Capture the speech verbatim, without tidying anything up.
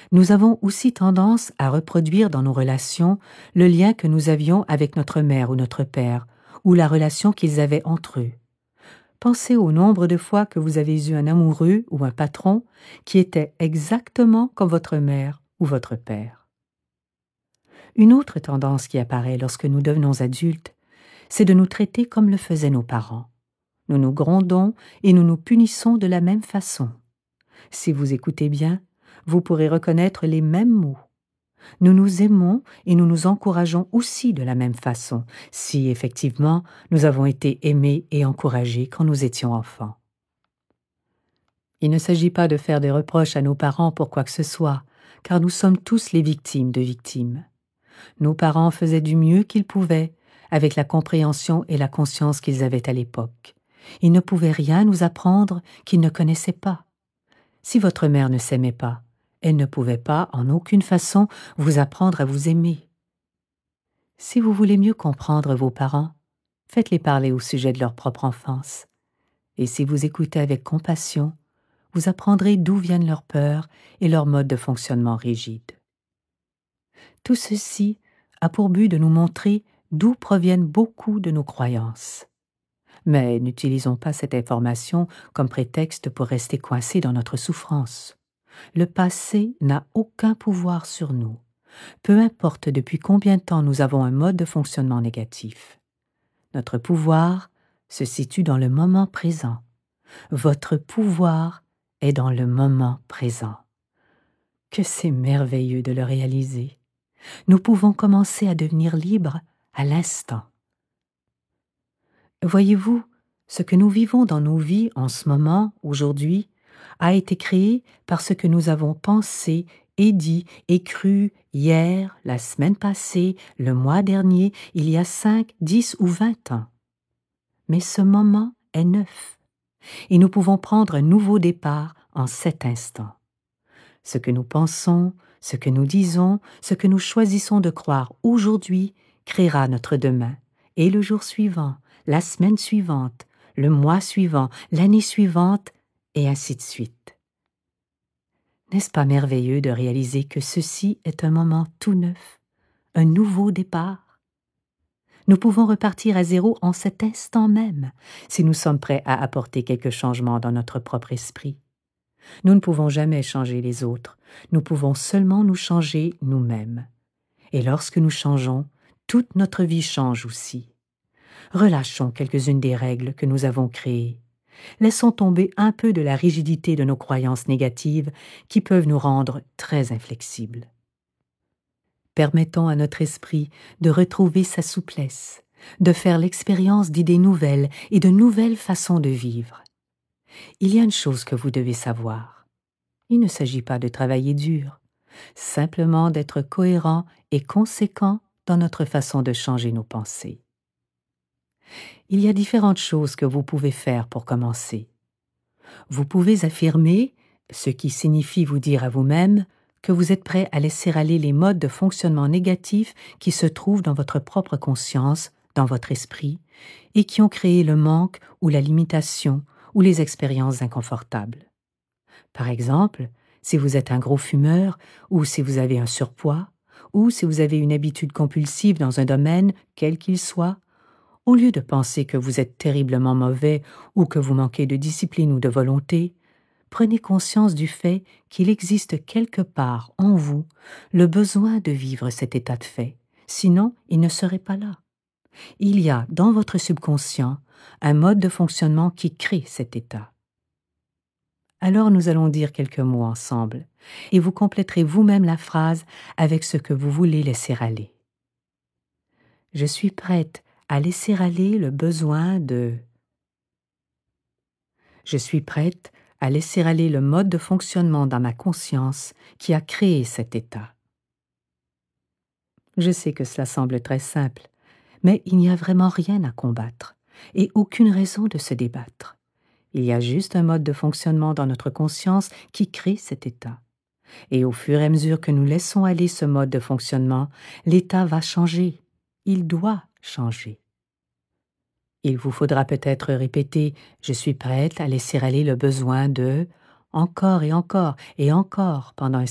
Nous avons aussi tendance à reproduire dans nos relations le lien que nous avions avec notre mère ou notre père, ou la relation qu'ils avaient entre eux. Pensez au nombre de fois que vous avez eu un amoureux ou un patron qui était exactement comme votre mère ou votre père. Une autre tendance qui apparaît lorsque nous devenons adultes, c'est de nous traiter comme le faisaient nos parents. Nous nous grondons et nous nous punissons de la même façon. Si vous écoutez bien, vous pourrez reconnaître les mêmes mots. Nous nous aimons et nous nous encourageons aussi de la même façon, si effectivement nous avons été aimés et encouragés quand nous étions enfants. Il ne s'agit pas de faire des reproches à nos parents pour quoi que ce soit, car nous sommes tous les victimes de victimes. Nos parents faisaient du mieux qu'ils pouvaient, avec la compréhension et la conscience qu'ils avaient à l'époque. Ils ne pouvaient rien nous apprendre qu'ils ne connaissaient pas. Si votre mère ne s'aimait pas, elle ne pouvait pas, en aucune façon, vous apprendre à vous aimer. Si vous voulez mieux comprendre vos parents, faites-les parler au sujet de leur propre enfance. Et si vous écoutez avec compassion, vous apprendrez d'où viennent leurs peurs et leur mode de fonctionnement rigide. Tout ceci a pour but de nous montrer d'où proviennent beaucoup de nos croyances. Mais n'utilisons pas cette information comme prétexte pour rester coincés dans notre souffrance. Le passé n'a aucun pouvoir sur nous, peu importe depuis combien de temps nous avons un mode de fonctionnement négatif. Notre pouvoir se situe dans le moment présent. Votre pouvoir est dans le moment présent. Que c'est merveilleux de le réaliser. Nous pouvons commencer à devenir libres à l'instant. Voyez-vous, ce que nous vivons dans nos vies en ce moment, aujourd'hui, a été créé par ce que nous avons pensé et dit et cru hier, la semaine passée, le mois dernier, il y a cinq, dix ou vingt ans. Mais ce moment est neuf, et nous pouvons prendre un nouveau départ en cet instant. Ce que nous pensons, ce que nous disons, ce que nous choisissons de croire aujourd'hui créera notre demain, et le jour suivant, la semaine suivante, le mois suivant, l'année suivante, et ainsi de suite. N'est-ce pas merveilleux de réaliser que ceci est un moment tout neuf, un nouveau départ? Nous pouvons repartir à zéro en cet instant même, si nous sommes prêts à apporter quelques changements dans notre propre esprit. Nous ne pouvons jamais changer les autres, nous pouvons seulement nous changer nous-mêmes. Et lorsque nous changeons, toute notre vie change aussi. Relâchons quelques-unes des règles que nous avons créées. Laissons tomber un peu de la rigidité de nos croyances négatives qui peuvent nous rendre très inflexibles. Permettons à notre esprit de retrouver sa souplesse, de faire l'expérience d'idées nouvelles et de nouvelles façons de vivre. Il y a une chose que vous devez savoir. Il ne s'agit pas de travailler dur, simplement d'être cohérent et conséquent dans notre façon de changer nos pensées. Il y a différentes choses que vous pouvez faire pour commencer. Vous pouvez affirmer, ce qui signifie vous dire à vous-même que vous êtes prêt à laisser aller les modes de fonctionnement négatifs qui se trouvent dans votre propre conscience, dans votre esprit, et qui ont créé le manque ou la limitation ou les expériences inconfortables. Par exemple, si vous êtes un gros fumeur, ou si vous avez un surpoids, ou si vous avez une habitude compulsive dans un domaine, quel qu'il soit, au lieu de penser que vous êtes terriblement mauvais ou que vous manquez de discipline ou de volonté, prenez conscience du fait qu'il existe quelque part en vous le besoin de vivre cet état de fait, sinon il ne serait pas là. Il y a dans votre subconscient un mode de fonctionnement qui crée cet état. Alors nous allons dire quelques mots ensemble, et vous compléterez vous-même la phrase avec ce que vous voulez laisser aller. Je suis prête à laisser aller le besoin de... Je suis prête à laisser aller le mode de fonctionnement dans ma conscience qui a créé cet état. Je sais que cela semble très simple, mais il n'y a vraiment rien à combattre et aucune raison de se débattre. Il y a juste un mode de fonctionnement dans notre conscience qui crée cet état. Et au fur et à mesure que nous laissons aller ce mode de fonctionnement, l'état va changer. Il doit changer. Il vous faudra peut-être répéter « Je suis prête à laisser aller le besoin de… » encore et encore et encore pendant un